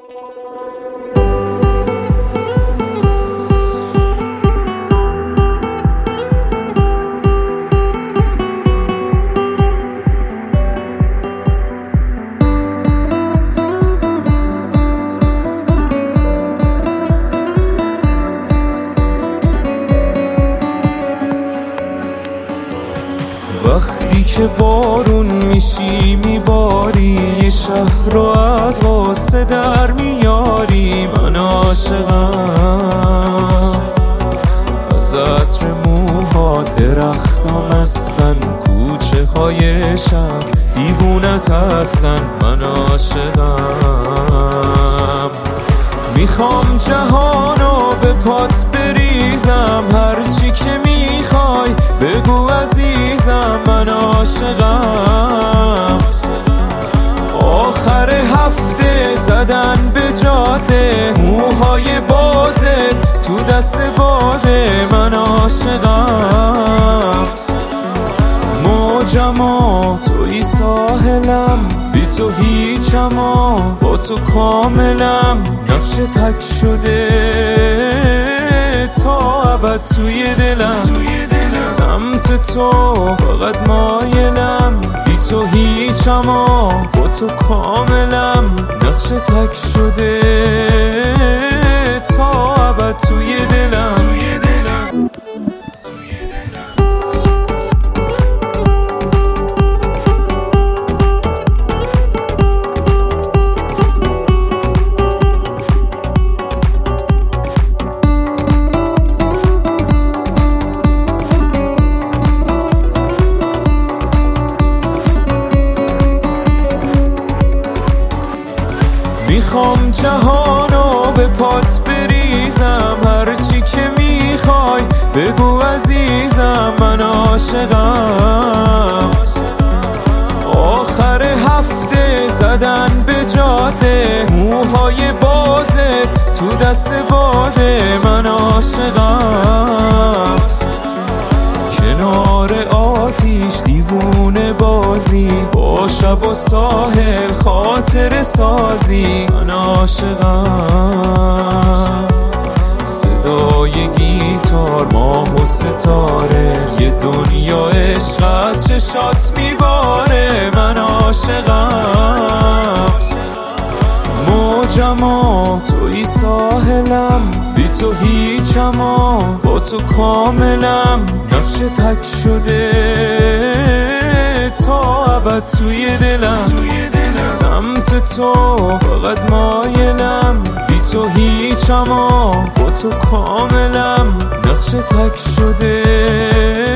وقتی که بارون میشی میباری یه شهر رو از غصه در میاری، من عاشقم از عطر موهات، درختام هستن کوچه های شهر دیوونت هستن، من عاشقم. میخوام جهانو به پات بریزم، هرچی که میخوای بگو عزیزم، من عاشقم. آخر هفته زدن به جاده، موهای بازت تو دست باده، من عاشقم. موجم توی ساحلم، بی تو هیچم با تو کاملم، نقش تک شده تا ابد توی دلم، سمت تو فقط مایلم، بی تو هیچم با تو کاملم، نقش تک شده تا ابد توی دلم. میخوام جهانو به پات بریزم، هرچی که میخوای بگو عزیزم، من عاشقم. آخر هفته زدن به جاده، موهای بازت تو دست باده، من عاشقم. کنار آتیش دیوونه بازی، با شب و ساحل خاطر سازی، من عاشقم. صدای گیتار، ماه و ستاره، یه دنیا عشق از چشات میباره، من عاشقم. موجم توی ساحلم، بی تو هیچم با تو کاملم، نقش تک شده تا ابد توی دلم، سمت تو فقط مایلم، بی تو هیچم با تو کاملم، نقش تک شده